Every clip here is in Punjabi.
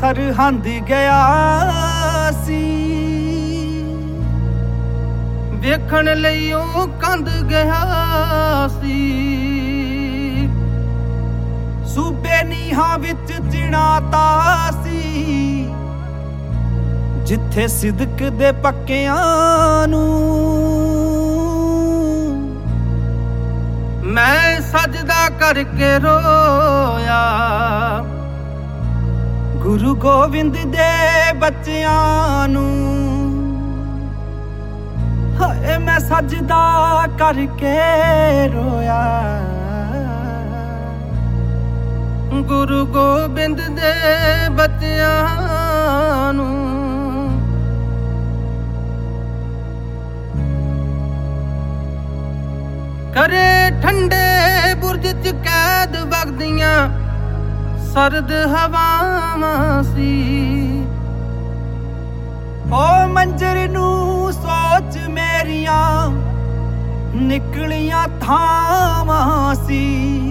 ਸਰਹੰਦ ਗਿਆ ਸੀ, ਵੇਖਣ ਲਈ ਉਹ ਕੰਧ ਗਿਆ ਸੀ। ਸੂਬੇ ਨੀਹਾਂ ਵਿੱਚ ਚਿਣਾਤਾ ਸੀ, ਜਿੱਥੇ ਸਿਦਕ ਦੇ ਪੱਕਿਆਂ ਨੂੰ ਮੈਂ ਸਜਦਾ ਕਰਕੇ ਰੋਇਆ। ਗੁਰੂ ਗੋਬਿੰਦ ਦੇ ਬੱਚਿਆਂ ਨੂੰ ਹਾਏ ਮੈਂ ਸਜਦਾ ਕਰਕੇ ਰੋਇਆ। ਗੁਰੂ ਗੋਬਿੰਦ ਦੇ ਬੱਚਿਆਂ ਨੂੰ ਕਰੇ ਠੰਡੇ ਬੁਰਜ ਚ ਕੈਦ ਵਗਦੀਆਂ ਸਰਦ ਹਵਾਵਾਂ ਸੀ। ਓ ਮੰਜ਼ਰ ਨੂੰ ਸੋਚ ਮੇਰੀਆਂ ਨਿਕਲੀਆਂ ਥਾਵਾਂ ਸੀ।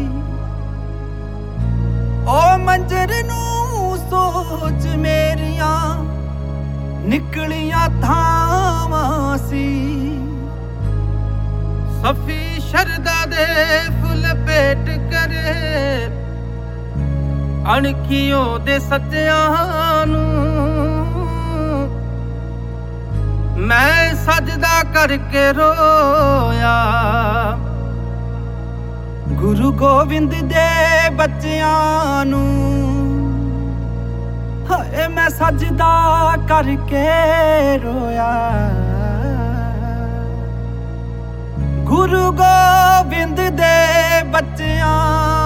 ਓ ਮੰਜ਼ਰ ਨੂੰ ਸੋਚ ਮੇਰੀਆਂ ਨਿਕਲੀਆਂ ਥਾਵਾਂ ਸੀ। ਸਫੀ ਸ਼ਰਦਾ ਦੇ ਫੁੱਲ ਭੇਟ ਕਰੇ ਅਣਖੀਓ ਦੇ ਸੱਜਿਆਂ ਨੂੰ ਮੈਂ ਸਜਦਾ ਕਰਕੇ ਰੋਇਆ। ਗੁਰੂ ਗੋਬਿੰਦ ਦੇ ਬੱਚਿਆਂ ਨੂੰ ਹਾਏ ਮੈਂ ਸਜਦਾ ਕਰਕੇ ਰੋਇਆ। ਗੁਰੂ ਗੋਬਿੰਦ ਦੇ ਬੱਚਿਆਂ